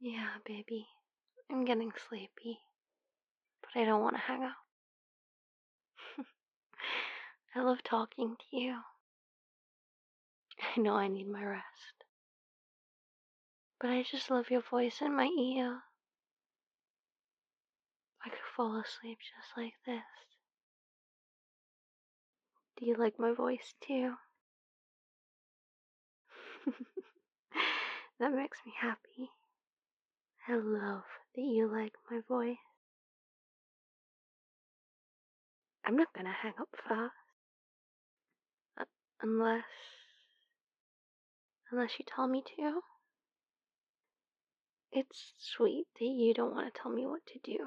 Yeah, baby. I'm getting sleepy, but I don't want to hang up. I love talking to you. I know I need my rest, but I just love your voice in my ear. I could fall asleep just like this. Do you like my voice too? That makes me happy. I love that you like my voice. I'm not gonna hang up fast. Uh, unless. Unless you tell me to. It's sweet that you don't want to tell me what to do.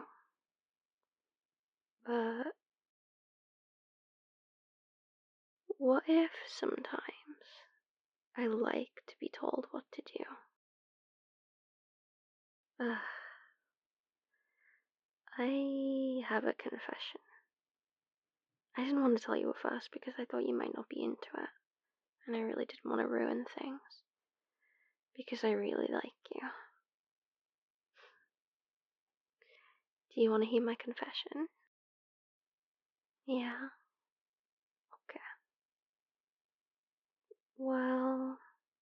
But what if sometimes I like to be told what to do? I have a confession. I didn't want to tell you at first because I thought you might not be into it. And I really didn't want to ruin things. Because I really like you. Do you want to hear my confession? Yeah? Okay. Well,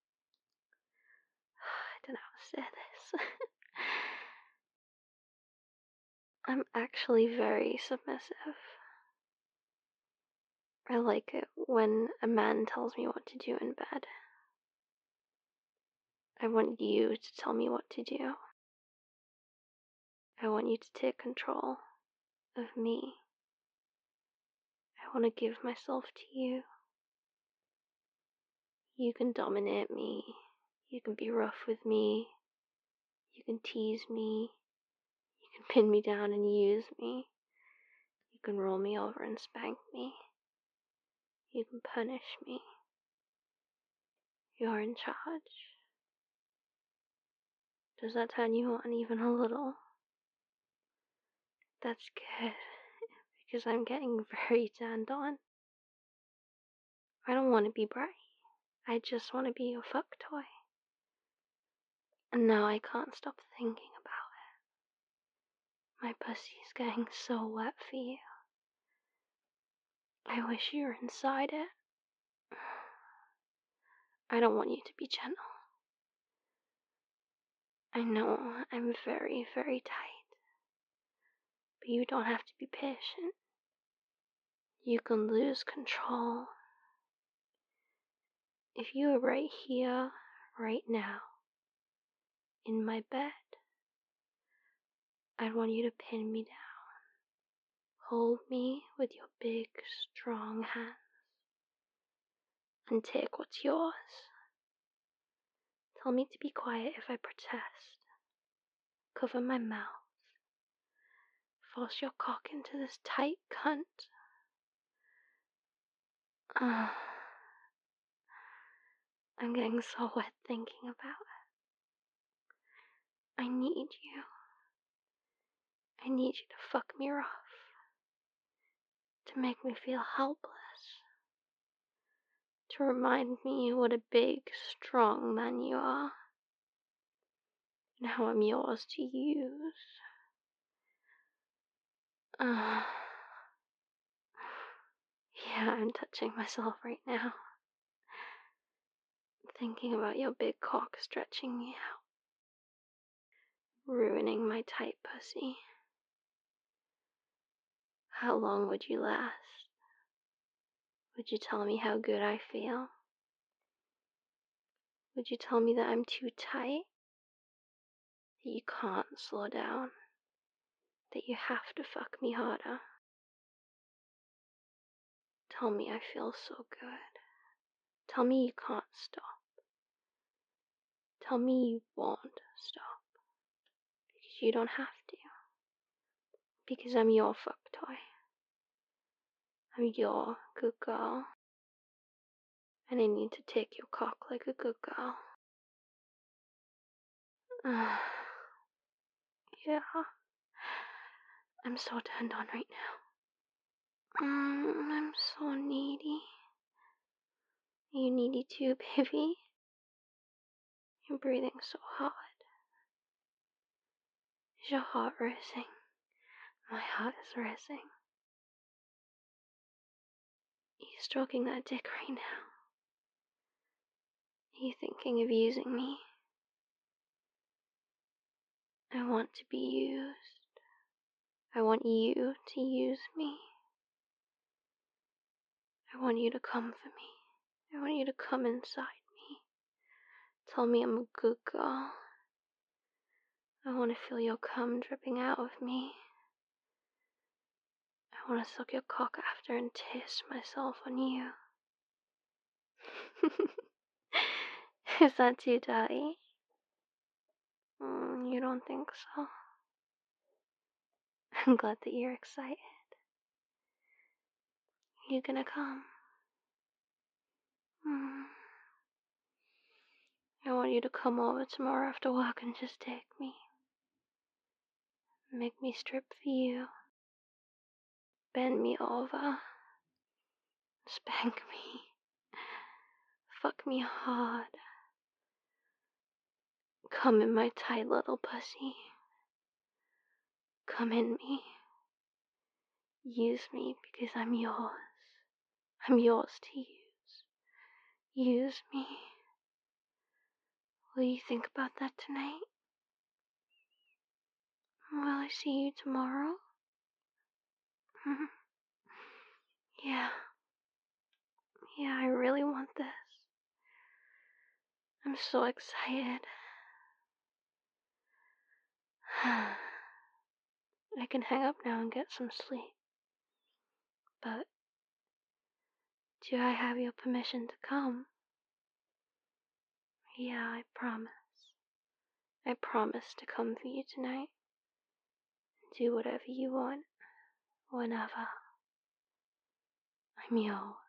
I don't know how to say this. I'm actually very submissive. I like it when a man tells me what to do in bed. I want you to tell me what to do. I want you to take control of me. I want to give myself to you. You can dominate me. You can be rough with me. You can tease me. You can pin me down and use me. You can roll me over and spank me. You can punish me. You're in charge. Does that turn you on even a little? That's good, because I'm getting very turned on. I don't want to be bright. I just want to be your fuck toy. And now I can't stop thinking about it. My pussy's getting so wet for you. I wish you were inside it. I don't want you to be gentle. I know I'm very, very tight. But you don't have to be patient. You can lose control. If you were right here, right now, in my bed, I'd want you to pin me down. Hold me with your big, strong hands. And take what's yours. Tell me to be quiet if I protest. Cover my mouth. Force your cock into this tight cunt. I'm getting so wet thinking about it. I need you. I need you to fuck me rough. To make me feel helpless. To remind me what a big, strong man you are. And how I'm yours to use. Yeah, I'm touching myself right now. Thinking about your big cock stretching me out. Ruining my tight pussy. How long would you last? Would you tell me how good I feel? Would you tell me that I'm too tight? That you can't slow down? That you have to fuck me harder? Tell me I feel so good. Tell me you can't stop. Tell me you won't stop. Because you don't have to. Because I'm your fuck toy. I'm your good girl. And I need to take your cock like a good girl. Yeah. I'm so turned on right now. I'm so needy. Are you needy too, baby? You're breathing so hard. Is your heart racing? My heart is racing. Are you stroking that dick right now? Are you thinking of using me? I want to be used. I want you to use me. I want you to come for me. I want you to come inside me. Tell me I'm a good girl. I want to feel your cum dripping out of me. I want to suck your cock after and taste myself on you. Is that too dirty? You don't think so? I'm glad that you're excited. You gonna come? Mm. I want you to come over tomorrow after work and just take me. Make me strip for you. Bend me over. Spank me. Fuck me hard. Come in my tight little pussy. Come in me. Use me because I'm yours. I'm yours to use. Use me. Will you think about that tonight? Will I see you tomorrow? Yeah. Yeah, I really want this. I'm so excited. I can hang up now and get some sleep. But do I have your permission to come? Yeah, I promise. I promise to come for you tonight. Do whatever you want, whenever. I'm yours.